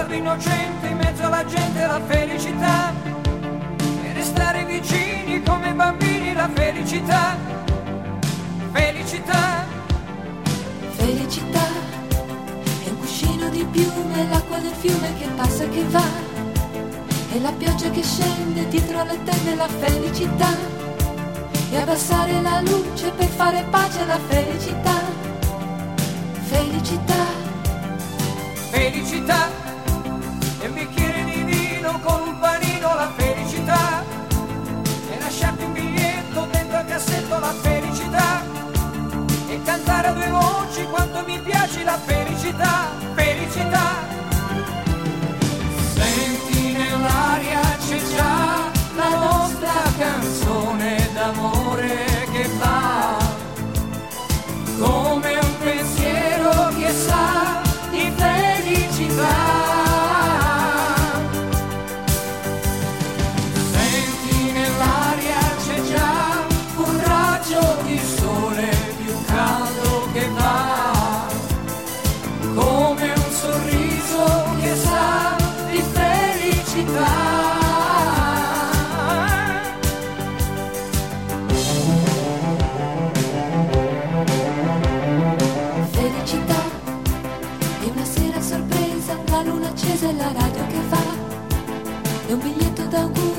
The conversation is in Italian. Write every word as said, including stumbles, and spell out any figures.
sguardo innocente in mezzo alla gente, la felicità, e restare vicini come bambini, la felicità, felicità. Felicità è un cuscino di piume, l'acqua del fiume che passa e che va, e la pioggia che scende dietro le tende, la felicità, e abbassare la luce per fare pace alla felicità, felicità, felicità, e un bicchiere di vino con un panino, la felicità, e lasciarti un biglietto dentro al cassetto, la felicità, e cantare a due voci quanto mi piace la felicità, felicità. Senti nell'aria c'è già la nostra canzone d'amore che va come un pensiero che sa di felicità. Senti nell'aria c'è già un raggio di sole più caldo che va come un sorriso che sa di felicità. felicità è una sera sorpresa, la luna accesa e la radio che va, è un biglietto d'augurio